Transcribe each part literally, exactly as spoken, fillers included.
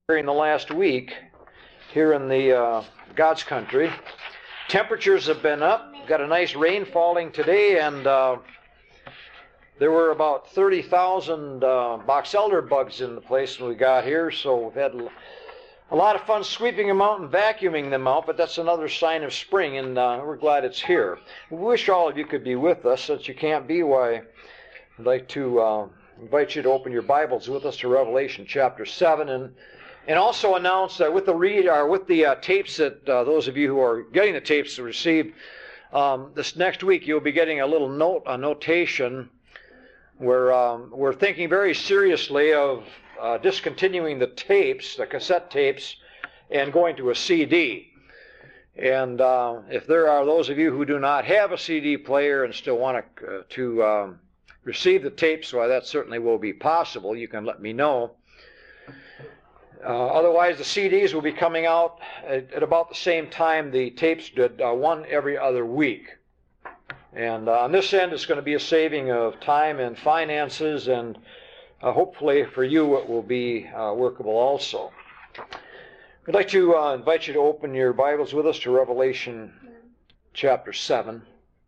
During the last week here in the uh, God's country. Temperatures have been up. Got a nice rain falling today, and uh, there were about thirty thousand uh, box elder bugs in the place when we got here, so we've had a lot of fun sweeping them out and vacuuming them out, but that's another sign of spring, and uh, we're glad it's here. We wish all of you could be with us. Since you can't be, why, I'd like to uh, invite you to open your Bibles with us to Revelation chapter seven, and And also announce that with the read or with the uh, tapes that uh, those of you who are getting the tapes received, um, this next week you'll be getting a little note, a notation where um, we're thinking very seriously of uh, discontinuing the tapes, the cassette tapes, and going to a C D. And uh, if there are those of you who do not have a C D player and still want to, uh, to um, receive the tapes, well, that certainly will be possible. You can let me know. Uh, otherwise, the C Ds will be coming out at, at about the same time the tapes did, uh, one every other week. And uh, on this end, it's going to be a saving of time and finances, and uh, hopefully for you it will be uh, workable also. I'd like to uh, invite you to open your Bibles with us to Revelation chapter seven.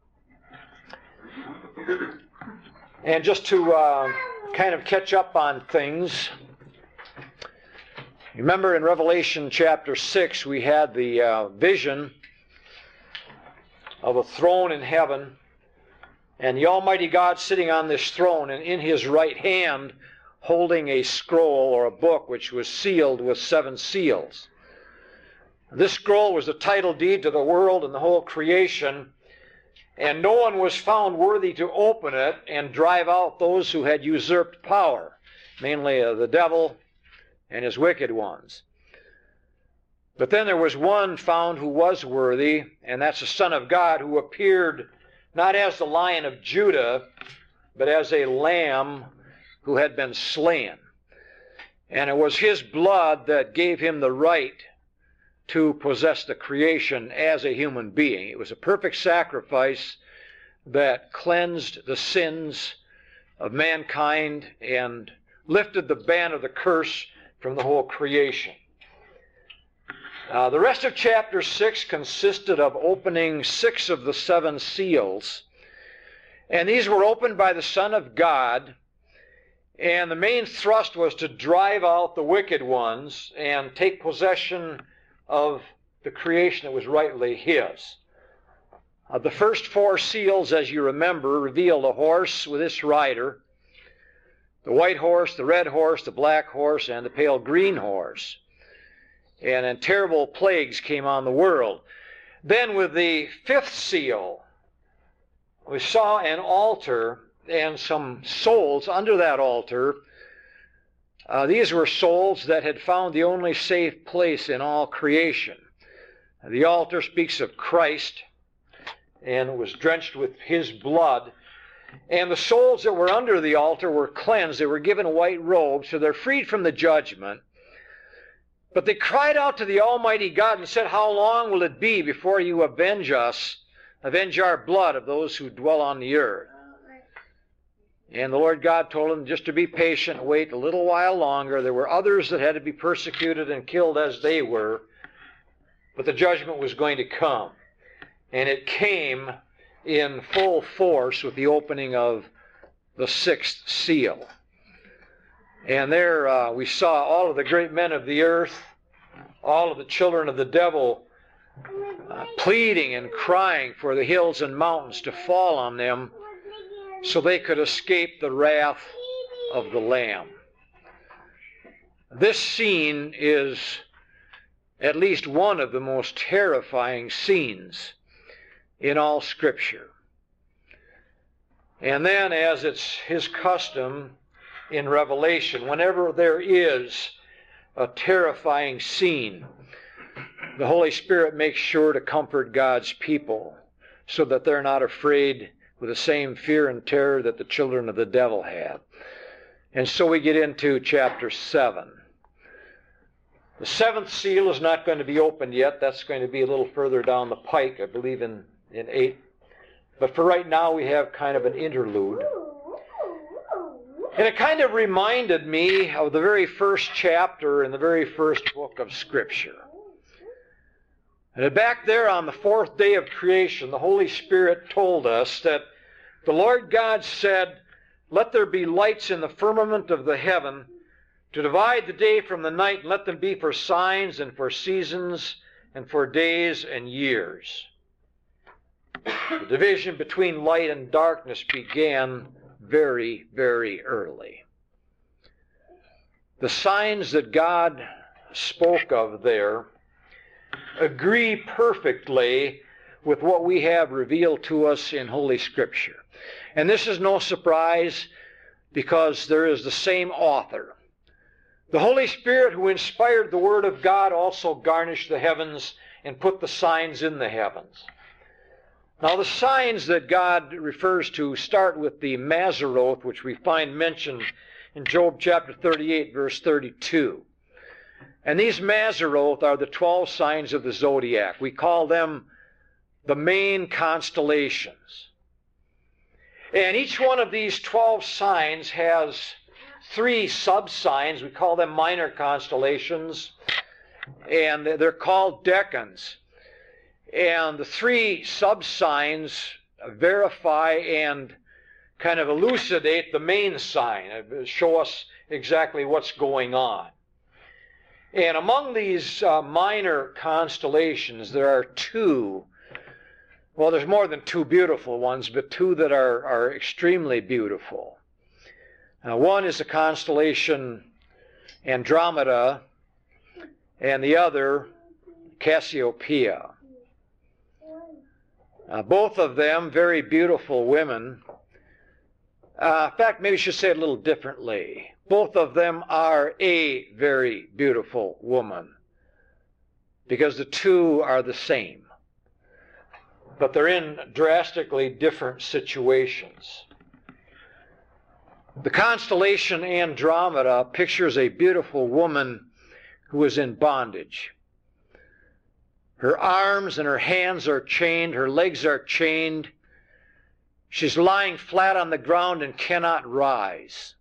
And just to uh, kind of catch up on things, remember in Revelation chapter six, we had the uh, vision of a throne in heaven, and the Almighty God sitting on this throne, and in his right hand holding a scroll or a book which was sealed with seven seals. This scroll was the title deed to the world and the whole creation, and no one was found worthy to open it and drive out those who had usurped power, mainly uh, the devil and his wicked ones. But then there was one found who was worthy, and that's the Son of God, who appeared not as the Lion of Judah, but as a lamb who had been slain. And it was his blood that gave him the right to possess the creation as a human being. It was a perfect sacrifice that cleansed the sins of mankind and lifted the ban of the curse from the whole creation. Uh, the rest of chapter six consisted of opening six of the seven seals, and these were opened by the Son of God, and the main thrust was to drive out the wicked ones and take possession of the creation that was rightly his. Uh, the first four seals, as you remember, revealed a horse with its rider, the white horse, the red horse, the black horse, and the pale green horse. And then terrible plagues came on the world. Then with the fifth seal, we saw an altar and some souls under that altar. Uh, these were souls that had found the only safe place in all creation. The altar speaks of Christ, and it was drenched with his blood. And the souls that were under the altar were cleansed. They were given white robes, so they're freed from the judgment. But they cried out to the Almighty God and said, "How long will it be before you avenge us, avenge our blood of those who dwell on the earth?" And the Lord God told them just to be patient, wait a little while longer. There were others that had to be persecuted and killed as they were, but the judgment was going to come. And it came in full force with the opening of the sixth seal. And there uh, we saw all of the great men of the earth, all of the children of the devil, uh, pleading and crying for the hills and mountains to fall on them so they could escape the wrath of the Lamb. This scene is at least one of the most terrifying scenes in all Scripture. And then, as it's his custom in Revelation, whenever there is a terrifying scene, the Holy Spirit makes sure to comfort God's people so that they're not afraid with the same fear and terror that the children of the devil had. And so we get into chapter seven. The seventh seal is not going to be opened yet. That's going to be a little further down the pike, I believe in, in eight. But for right now, we have kind of an interlude. And it kind of reminded me of the very first chapter in the very first book of Scripture. And back there on the fourth day of creation, the Holy Spirit told us that the Lord God said, "Let there be lights in the firmament of the heaven to divide the day from the night, and let them be for signs and for seasons and for days and years." The division between light and darkness began very, very early. The signs that God spoke of there agree perfectly with what we have revealed to us in Holy Scripture. And this is no surprise because there is the same author. The Holy Spirit who inspired the Word of God also garnished the heavens and put the signs in the heavens. Now the signs that God refers to start with the Mazzaroth, which we find mentioned in Job chapter thirty-eight, verse thirty-two. And these Mazzaroth are the twelve signs of the zodiac. We call them the main constellations. And each one of these twelve signs has three sub-signs. We call them minor constellations. And they're called decans. And the three sub-signs verify and kind of elucidate the main sign, show us exactly what's going on. And among these uh, minor constellations, there are two, well, there's more than two beautiful ones, but two that are, are extremely beautiful. Uh, one is the constellation Andromeda, and the other Cassiopeia. Uh, both of them very beautiful women. Uh, in fact, maybe I should say it a little differently. Both of them are a very beautiful woman, because the two are the same, but they're in drastically different situations. The constellation Andromeda pictures a beautiful woman who is in bondage. Her arms and her hands are chained, her legs are chained. She's lying flat on the ground and cannot rise.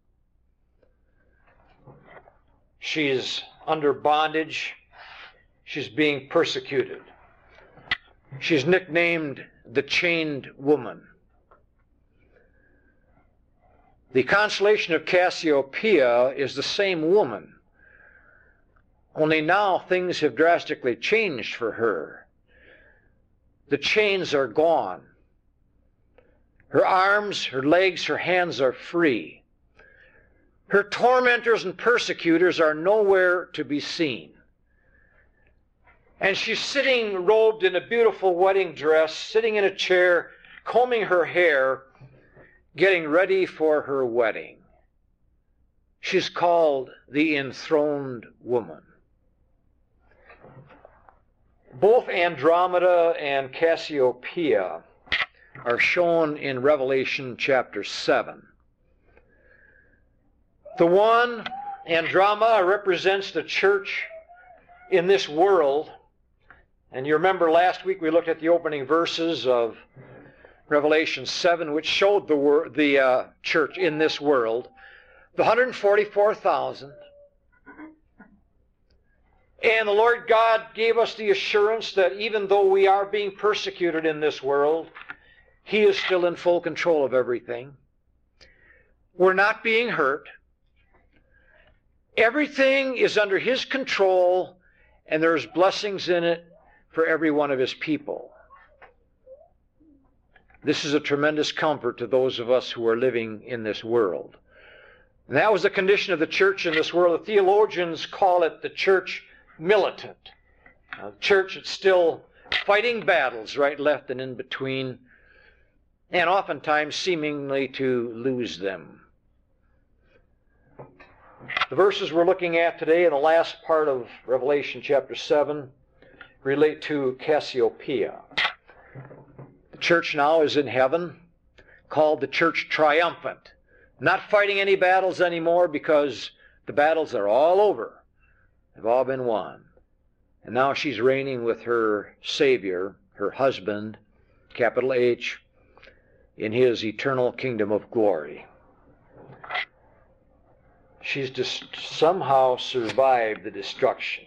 She's under bondage. She's being persecuted. She's nicknamed the Chained Woman. The constellation of Cassiopeia is the same woman, only now things have drastically changed for her. The chains are gone. Her arms, her legs, her hands are free. Her tormentors and persecutors are nowhere to be seen. And she's sitting robed in a beautiful wedding dress, sitting in a chair, combing her hair, getting ready for her wedding. She's called the enthroned woman. Both Andromeda and Cassiopeia are shown in Revelation chapter seven. The one, Andromeda, represents the church in this world. And you remember last week we looked at the opening verses of Revelation seven, which showed the, wor- the uh, church in this world. The one hundred forty-four thousand. And the Lord God gave us the assurance that even though we are being persecuted in this world, He is still in full control of everything. We're not being hurt. Everything is under His control, and there's blessings in it for every one of His people. This is a tremendous comfort to those of us who are living in this world. And that was the condition of the church in this world. The theologians call it the church militant. A church that's still fighting battles right, left, and in between, and oftentimes seemingly to lose them. The verses we're looking at today in the last part of Revelation chapter seven relate to Cassiopeia. The church now is in heaven, called the church triumphant. Not fighting any battles anymore because the battles are all over. They've all been won. And now she's reigning with her Savior, her husband, capital H, in His eternal kingdom of glory. she's just somehow survived the destruction.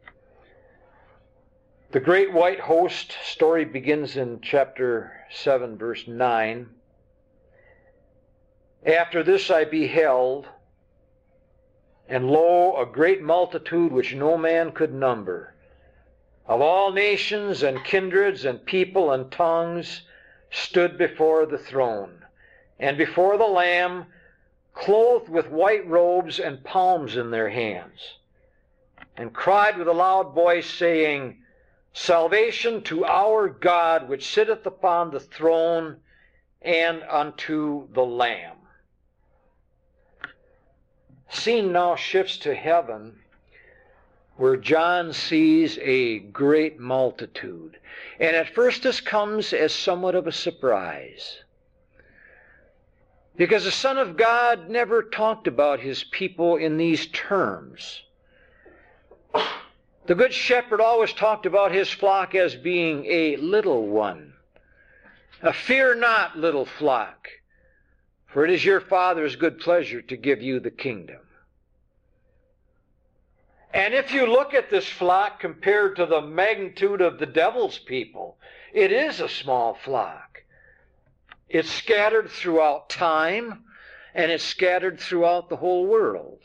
The great white host story begins in chapter seven, verse nine. After this I beheld, and lo, a great multitude which no man could number, of all nations and kindreds and people and tongues, stood before the throne, and before the Lamb, clothed with white robes and palms in their hands, and cried with a loud voice, saying, Salvation to our God, which sitteth upon the throne, and unto the Lamb. Scene now shifts to heaven, where John sees a great multitude. And at first this comes as somewhat of a surprise, because the Son of God never talked about his people in these terms. The Good Shepherd always talked about his flock as being a little one. A fear not, little flock, for it is your Father's good pleasure to give you the kingdom. And if you look at this flock compared to the magnitude of the devil's people, it is a small flock. It's scattered throughout time, and it's scattered throughout the whole world.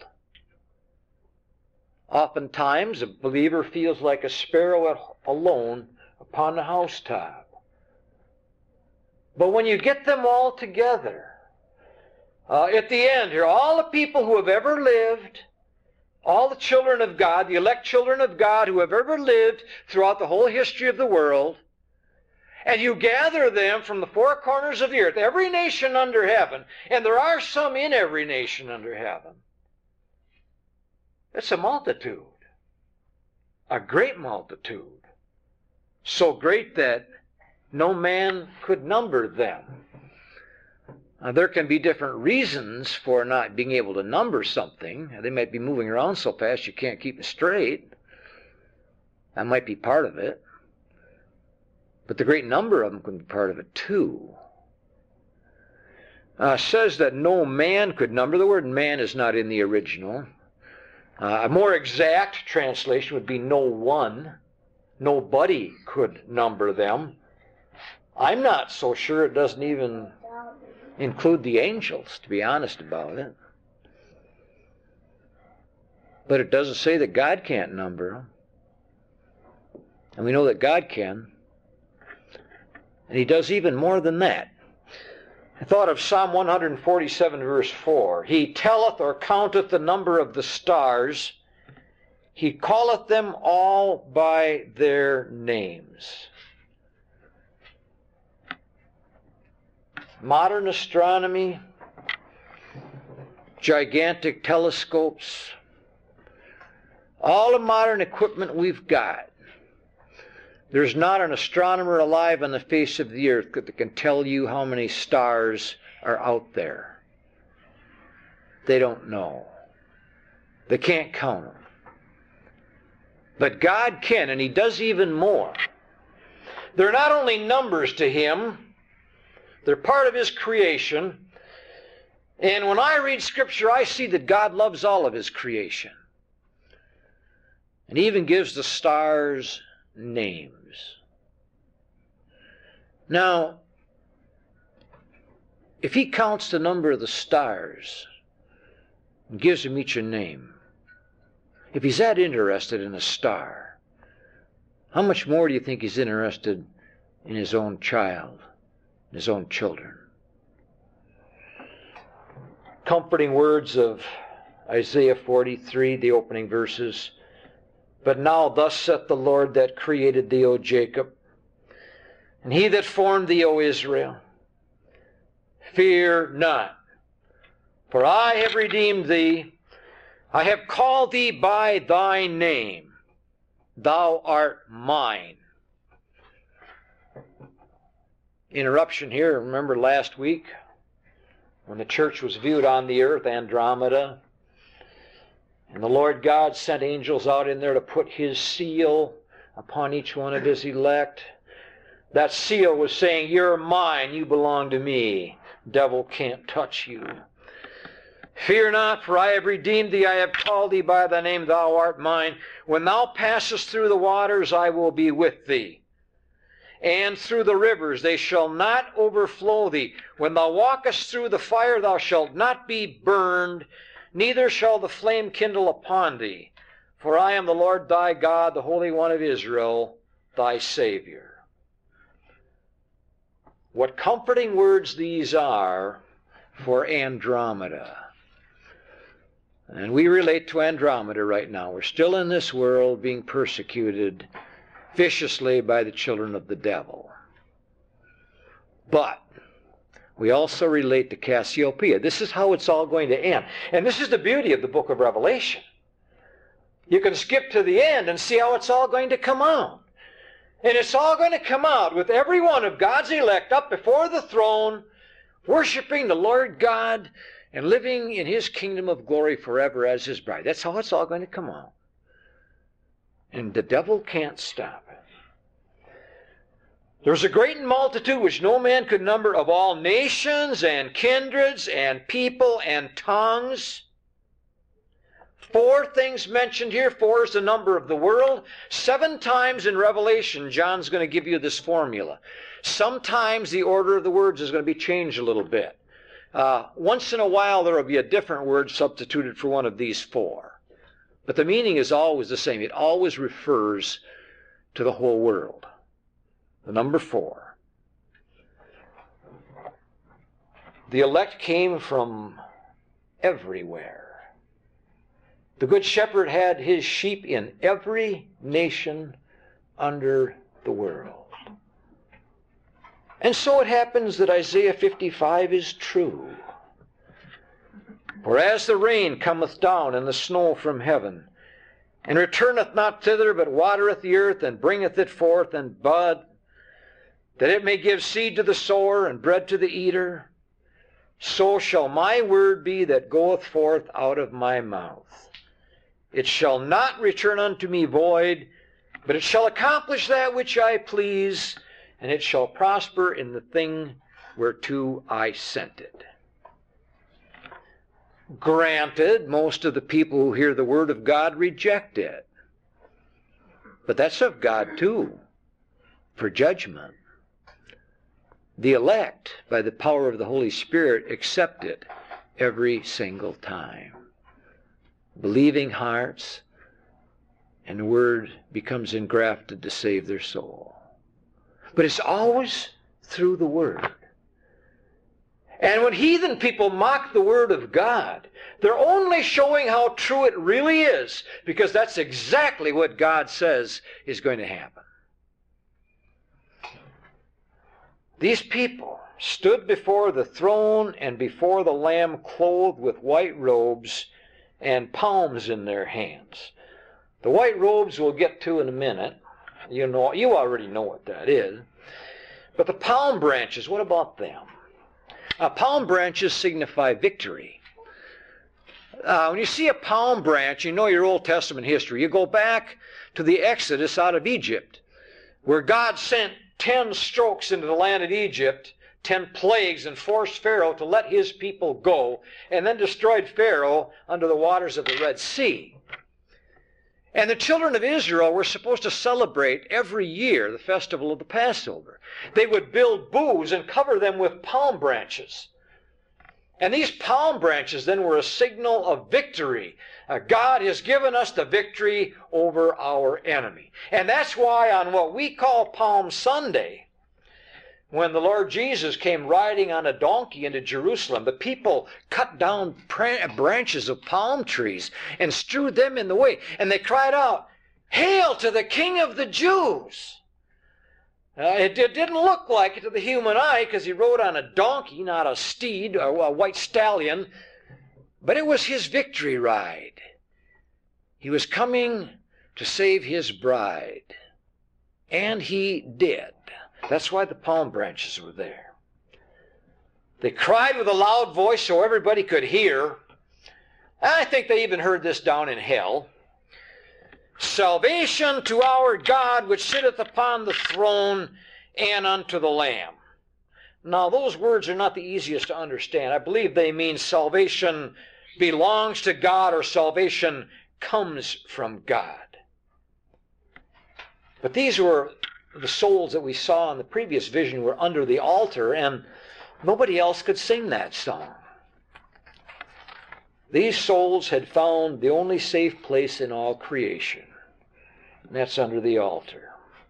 Oftentimes, a believer feels like a sparrow alone upon the housetop. But when you get them all together, uh, at the end here, all the people who have ever lived, all the children of God, the elect children of God who have ever lived throughout the whole history of the world, and you gather them from the four corners of the earth, every nation under heaven, and there are some in every nation under heaven, it's a multitude, a great multitude, so great that no man could number them. Now, there can be different reasons for not being able to number something. They might be moving around so fast you can't keep it straight. That might be part of it. But the great number of them can be part of it too. Uh, says that no man could number. The word man is not in the original. Uh, a more exact translation would be no one. Nobody could number them. I'm not so sure it doesn't even include the angels, to be honest about it. But it doesn't say that God can't number them. And we know that God can. And he does even more than that. I thought of Psalm one forty-seven, verse four. He telleth or counteth the number of the stars. He calleth them all by their names. Modern astronomy, gigantic telescopes, all the modern equipment we've got, there's not an astronomer alive on the face of the earth that can tell you how many stars are out there. They don't know. They can't count them. But God can, and he does even more. They're not only numbers to him, they're part of his creation. And when I read Scripture, I see that God loves all of his creation. And he even gives the stars names. Now, if he counts the number of the stars and gives them each a name, if he's that interested in a star, how much more do you think he's interested in his own child, his own children? Comforting words of Isaiah forty-three, the opening verses. But now thus saith the Lord that created thee, O Jacob, and he that formed thee, O Israel, fear not, for I have redeemed thee. I have called thee by thy name. Thou art mine. Interruption here. Remember last week when the church was viewed on the earth, Andromeda, and the Lord God sent angels out in there to put his seal upon each one of his elect. That seal was saying, you're mine, you belong to me. Devil can't touch you. Fear not, for I have redeemed thee. I have called thee by thy name. Thou art mine. When thou passest through the waters, I will be with thee. And through the rivers, they shall not overflow thee. When thou walkest through the fire, thou shalt not be burned, neither shall the flame kindle upon thee. For I am the Lord thy God, the Holy One of Israel, thy Savior. What comforting words these are for Andromeda. And we relate to Andromeda right now. We're still in this world being persecuted viciously by the children of the devil. But we also relate to Cassiopeia. This is how it's all going to end. And this is the beauty of the book of Revelation. You can skip to the end and see how it's all going to come out. And it's all going to come out with every one of God's elect up before the throne, worshiping the Lord God and living in his kingdom of glory forever as his bride. That's how it's all going to come out. And the devil can't stop it. There was a great multitude which no man could number, of all nations and kindreds and people and tongues. Four things mentioned here. Four is the number of the world. Seven times in Revelation, John's going to give you this formula. Sometimes the order of the words is going to be changed a little bit. Uh, once in a while, there will be a different word substituted for one of these four. But the meaning is always the same. It always refers to the whole world. The number four. The elect came from everywhere. The Good Shepherd had his sheep in every nation under the world. And so it happens that Isaiah fifty-five is true. For as the rain cometh down and the snow from heaven, and returneth not thither, but watereth the earth, and bringeth it forth, and bud, that it may give seed to the sower, and bread to the eater, so shall my word be that goeth forth out of my mouth. It shall not return unto me void, but it shall accomplish that which I please, and it shall prosper in the thing whereto I sent it. Granted, most of the people who hear the word of God reject it. But that's of God too, for judgment. The elect, by the power of the Holy Spirit, accept it every single time. Believing hearts, and the word becomes engrafted to save their soul. But it's always through the word. And when heathen people mock the word of God, they're only showing how true it really is, because that's exactly what God says is going to happen. These people stood before the throne and before the Lamb, clothed with white robes and palms in their hands. The white robes we'll get to in a minute. You know, you already know what that is. But the palm branches, what about them? Uh, palm branches signify victory. Uh, when you see a palm branch, you know your Old Testament history. You go back to the Exodus out of Egypt, where God sent ten strokes into the land of Egypt, ten plagues, and forced Pharaoh to let his people go, and then destroyed Pharaoh under the waters of the Red Sea. And the children of Israel were supposed to celebrate every year the festival of the Passover. They would build booths and cover them with palm branches. And these palm branches then were a signal of victory. Uh, God has given us the victory over our enemy. And that's why on what we call Palm Sunday, when the Lord Jesus came riding on a donkey into Jerusalem, the people cut down branches of palm trees and strewed them in the way. And they cried out, "Hail to the King of the Jews!" Uh, it, it didn't look like it to the human eye, because he rode on a donkey, not a steed or a white stallion. But it was his victory ride. He was coming to save his bride. And he did. That's why the palm branches were there. They cried with a loud voice so everybody could hear. I think they even heard this down in hell. "Salvation to our God, which sitteth upon the throne, and unto the Lamb." Now, those words are not the easiest to understand. I believe they mean salvation belongs to God or salvation comes from God. But these were the souls that we saw in the previous vision were under the altar, and nobody else could sing that song. These souls had found the only safe place in all creation, and that's under the altar.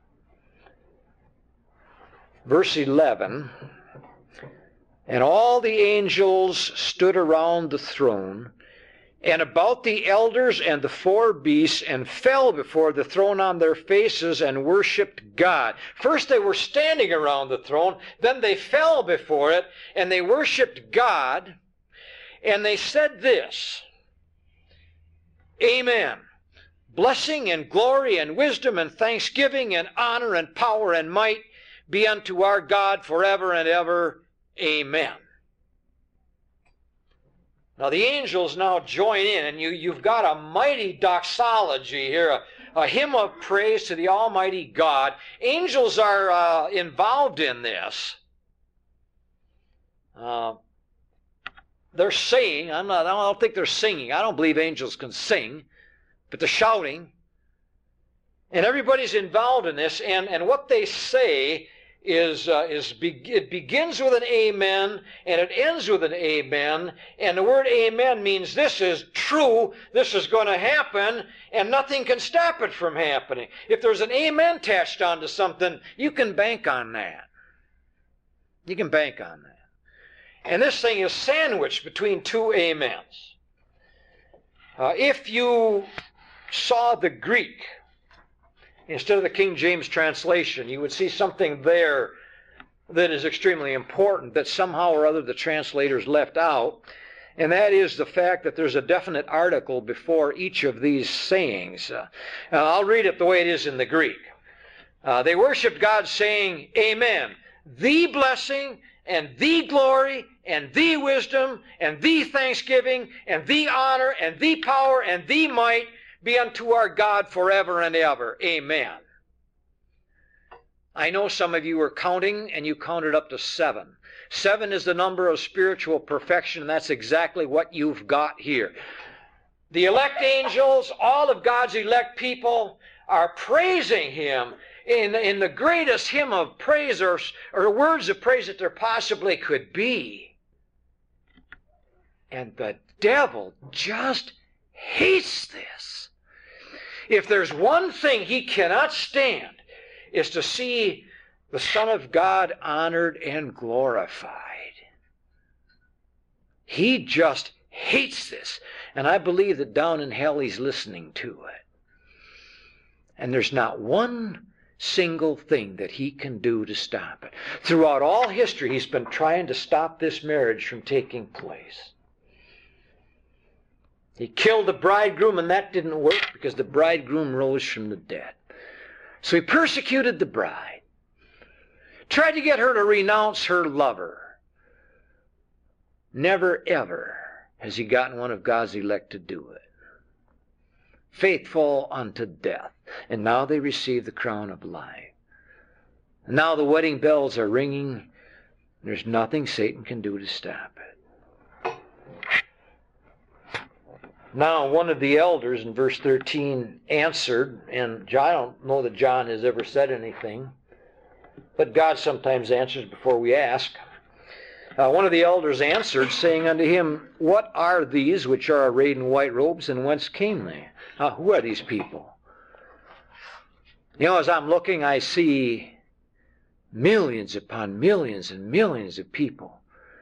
Verse eleven, and all the angels stood around the throne, and about the elders and the four beasts, and fell before the throne on their faces and worshipped God. First they were standing around the throne, then they fell before it, and they worshipped God, and they said this, Amen. Blessing and glory and wisdom and thanksgiving and honor and power and might be unto our God forever and ever. Amen. Now the angels now join in, and you, you've got a mighty doxology here, a, a hymn of praise to the Almighty God. Angels are uh, involved in this. Uh, they're saying, I'm not, I don't think they're singing. I don't believe angels can sing, but they're shouting. And everybody's involved in this, and, and what they say is, uh, is be, it begins with an amen, and it ends with an amen, and the word amen means this is true, this is going to happen, and nothing can stop it from happening. If there's an amen attached onto something, you can bank on that. You can bank on that. And this thing is sandwiched between two amens. Uh, if you saw the Greek instead of the King James translation, you would see something there that is extremely important that somehow or other the translators left out, and that is the fact that there's a definite article before each of these sayings. Uh, I'll read it the way it is in the Greek. Uh, they worshiped God saying, Amen. The blessing and the glory and the wisdom and the thanksgiving and the honor and the power and the might be unto our God forever and ever. Amen. I know some of you were counting, and you counted up to seven. Seven is the number of spiritual perfection, and that's exactly what you've got here. The elect angels, all of God's elect people, are praising Him in, in the greatest hymn of praise or, or words of praise that there possibly could be. And the devil just hates this. If there's one thing he cannot stand, is to see the Son of God honored and glorified. He just hates this. And I believe that down in hell he's listening to it. And there's not one single thing that he can do to stop it. Throughout all history, he's been trying to stop this marriage from taking place. He killed the bridegroom, and that didn't work because the bridegroom rose from the dead. So he persecuted the bride. Tried to get her to renounce her lover. Never, ever has he gotten one of God's elect to do it. Faithful unto death. And now they receive the crown of life. And now the wedding bells are ringing. There's nothing Satan can do to stop it. Now one of the elders in verse thirteen answered, and I don't know that John has ever said anything, but God sometimes answers before we ask. Uh, one of the elders answered, saying unto him, What are these which are arrayed in white robes, and whence came they? Uh, who are these people? You know, as I'm looking, I see millions upon millions and millions of people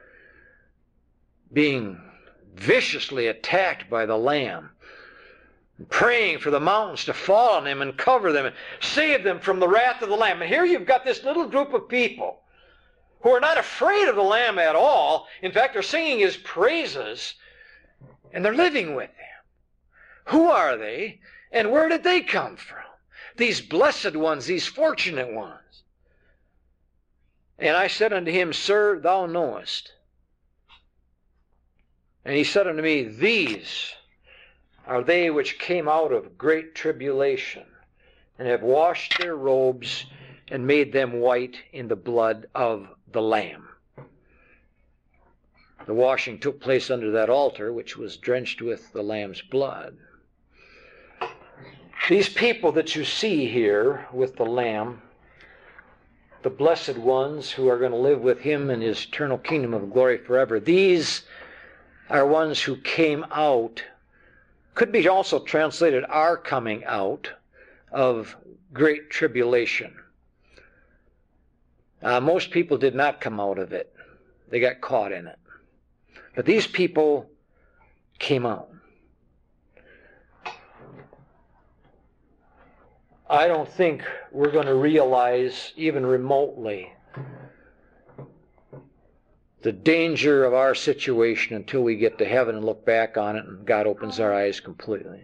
being viciously attacked by the Lamb, praying for the mountains to fall on them and cover them and save them from the wrath of the Lamb. And here you've got this little group of people who are not afraid of the Lamb at all. In fact, they're singing His praises, and they're living with Him. Who are they, and where did they come from? These blessed ones, these fortunate ones. And I said unto him, Sir, thou knowest. And he said unto me, These are they which came out of great tribulation, and have washed their robes, and made them white in the blood of the Lamb. The washing took place under that altar, which was drenched with the Lamb's blood. These people that you see here with the Lamb, the blessed ones who are going to live with him in his eternal kingdom of glory forever, these are ones who came out, could be also translated are coming out of great tribulation. Uh, most people did not come out of it. They got caught in it. But these people came out. I don't think we're going to realize even remotely the danger of our situation until we get to heaven and look back on it and God opens our eyes completely.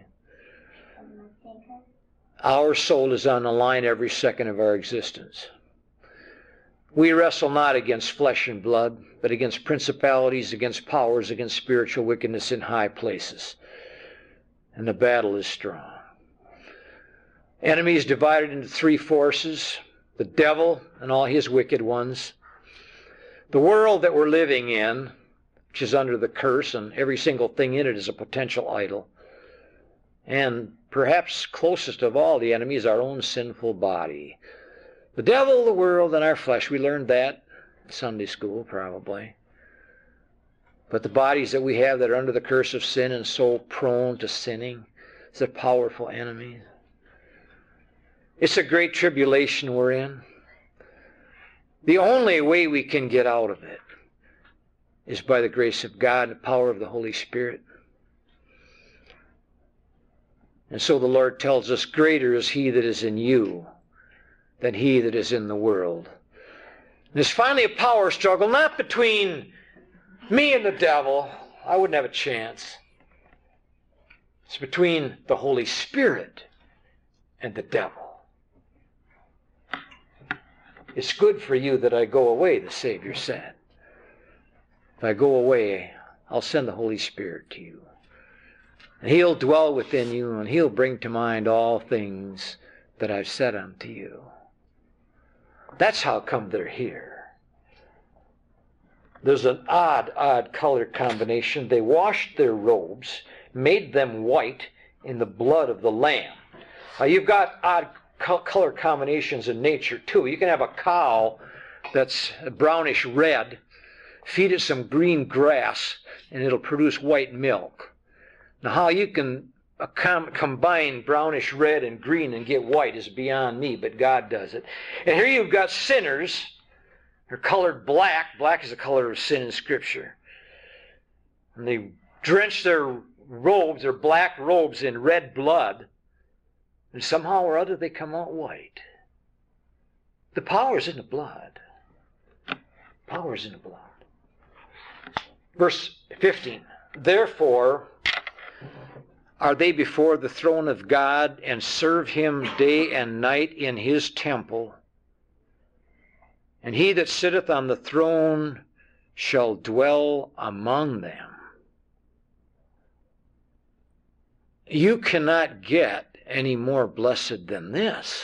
Our soul is on the line every second of our existence. We wrestle not against flesh and blood, but against principalities, against powers, against spiritual wickedness in high places. And the battle is strong. Enemy is divided into three forces: the devil and all his wicked ones, the world that we're living in, which is under the curse, and every single thing in it is a potential idol, and perhaps closest of all, the enemy is our own sinful body. The devil, the world, and our flesh. We learned that in Sunday school, probably. But the bodies that we have that are under the curse of sin and so prone to sinning is a powerful enemy. It's a great tribulation we're in. The only way we can get out of it is by the grace of God and the power of the Holy Spirit. And so the Lord tells us, greater is he that is in you than he that is in the world. There's finally a power struggle, not between me and the devil. I wouldn't have a chance. It's between the Holy Spirit and the devil. It's good for you that I go away, the Savior said. If I go away, I'll send the Holy Spirit to you. And he'll dwell within you, and he'll bring to mind all things that I've said unto you. That's how come they're here. There's an odd, odd color combination. They washed their robes, made them white in the blood of the Lamb. Now, you've got odd color combinations in nature too. You can have a cow that's brownish red, feed it some green grass, and it'll produce white milk. Now, how you can com- combine brownish red and green and get white is beyond me, but God does it. And here you've got sinners. They're colored black. Black is the color of sin in Scripture. And they drench their robes, their black robes, in red blood. And somehow or other they come out white. The power's in the blood. Power's in the blood. Verse fifteen. Therefore are they before the throne of God, and serve him day and night in his temple. And he that sitteth on the throne shall dwell among them. You cannot get any more blessed than this.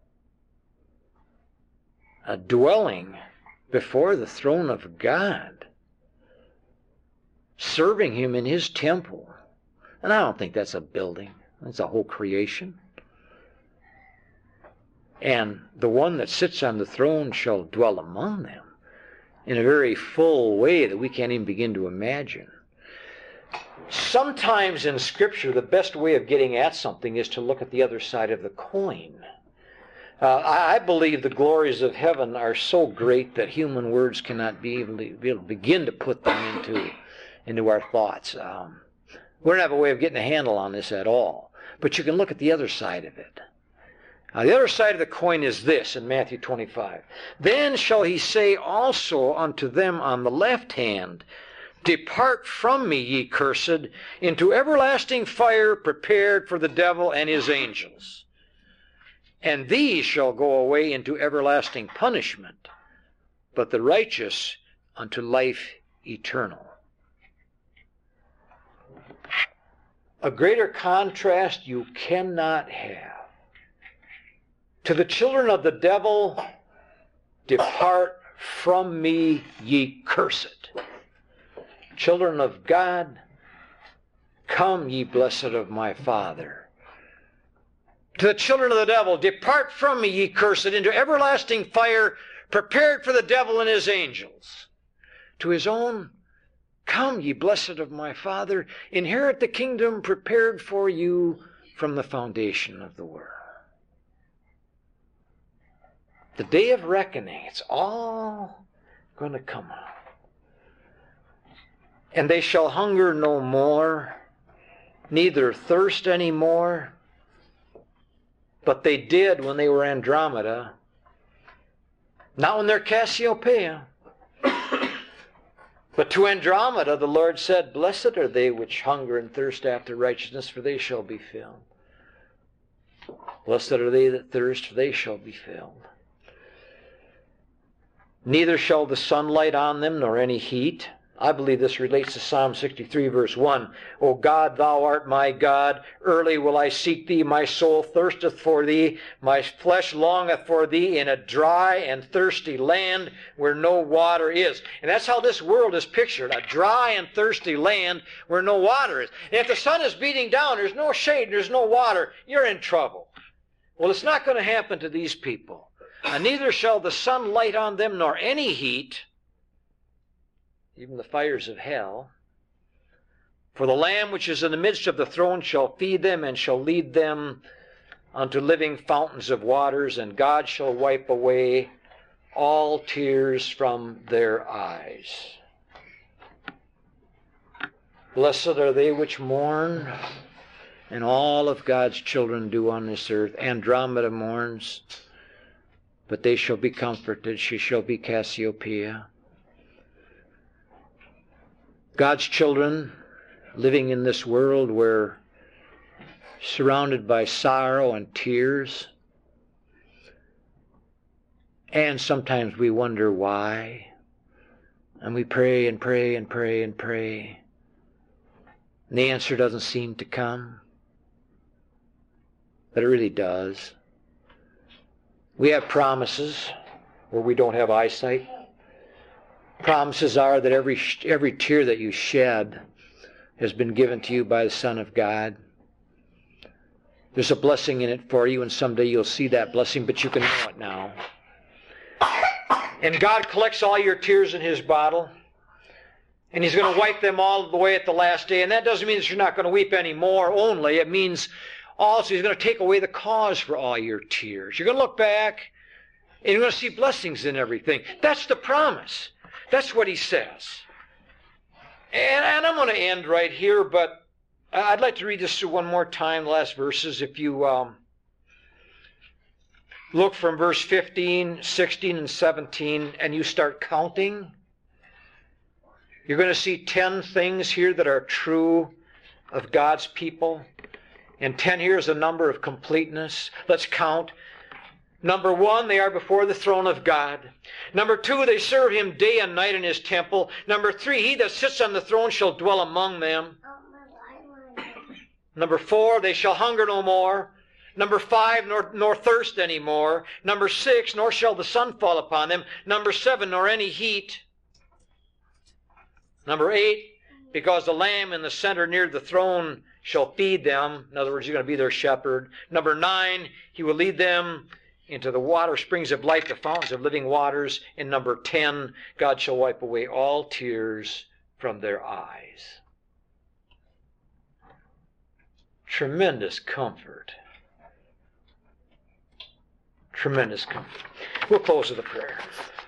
A dwelling before the throne of God, serving him in his temple. And I don't think that's a building. That's a whole creation. And the one that sits on the throne shall dwell among them in a very full way that we can't even begin to imagine. Sometimes in Scripture, the best way of getting at something is to look at the other side of the coin. Uh, I believe the glories of heaven are so great that human words cannot be able to, be able to begin to put them into, into our thoughts. Um, we don't have a way of getting a handle on this at all. But you can look at the other side of it. Now, the other side of the coin is this in Matthew twenty-five. Then shall he say also unto them on the left hand, Depart from me, ye cursed, into everlasting fire prepared for the devil and his angels. And these shall go away into everlasting punishment, but the righteous unto life eternal. A greater contrast you cannot have. To the children of the devil, depart from me, ye cursed. Children of God, come, ye blessed of my Father. To the children of the devil, depart from me, ye cursed, into everlasting fire, prepared for the devil and his angels. To his own, come, ye blessed of my Father, inherit the kingdom prepared for you from the foundation of the world. The day of reckoning, it's all going to come out. And they shall hunger no more, neither thirst any more. But they did when they were Andromeda, not when they're Cassiopeia. But to Andromeda the Lord said, blessed are they which hunger and thirst after righteousness, for they shall be filled. Blessed are they that thirst, for they shall be filled. Neither shall the sun light on them, nor any heat. I believe this relates to Psalm sixty-three, verse one. O God, thou art my God. Early will I seek thee. My soul thirsteth for thee. My flesh longeth for thee in a dry and thirsty land where no water is. And that's how this world is pictured. A dry and thirsty land where no water is. And if the sun is beating down, there's no shade, there's no water, you're in trouble. Well, it's not going to happen to these people. And neither shall the sun light on them, nor any heat, even the fires of hell. For the Lamb which is in the midst of the throne shall feed them, and shall lead them unto living fountains of waters, and God shall wipe away all tears from their eyes. Blessed are they which mourn, and all of God's children do on this earth. Andromeda mourns, but they shall be comforted. She shall be Cassiopeia. God's children living in this world where surrounded by sorrow and tears. And sometimes we wonder why. And we pray and pray and pray and pray. And the answer doesn't seem to come. But it really does. We have promises where we don't have eyesight. Promises are that every every tear that you shed has been given to you by the Son of God. There's a blessing in it for you, and someday you'll see that blessing, but you can know it now. And God collects all your tears in His bottle, and He's going to wipe them all away at the last day. And that doesn't mean that you're not going to weep anymore only. It means also He's going to take away the cause for all your tears. You're going to look back, and you're going to see blessings in everything. That's the promise. That's what He says. And, and I'm going to end right here, but I'd like to read this one more time, the last verses. If you um, look from verse fifteen, sixteen, and seventeen, and you start counting, you're going to see ten things here that are true of God's people. And ten here is a number of completeness. Let's count. Number one, they are before the throne of God. Number two, they serve Him day and night in His temple. Number three, He that sits on the throne shall dwell among them. Number four, they shall hunger no more. Number five, nor, nor thirst any more. Number six, nor shall the sun fall upon them. Number seven, nor any heat. Number eight, because the Lamb in the center near the throne shall feed them. In other words, He's going to be their shepherd. Number nine, He will lead them into the water springs of life, the fountains of living waters. And number ten, God shall wipe away all tears from their eyes. Tremendous comfort. Tremendous comfort. We'll close with a prayer.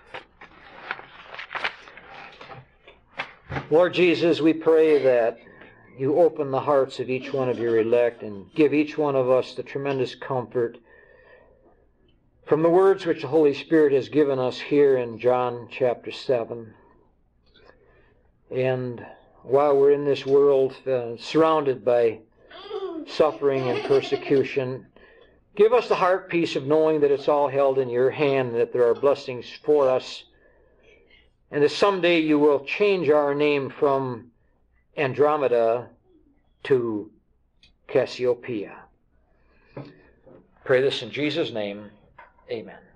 Lord Jesus, we pray that You open the hearts of each one of Your elect and give each one of us the tremendous comfort from the words which the Holy Spirit has given us here in John chapter seven. And while we're in this world uh, surrounded by suffering and persecution, give us the heart peace of knowing that it's all held in Your hand, that there are blessings for us, and that someday You will change our name from Andromeda to Cassiopeia. Pray this in Jesus' name. Amen.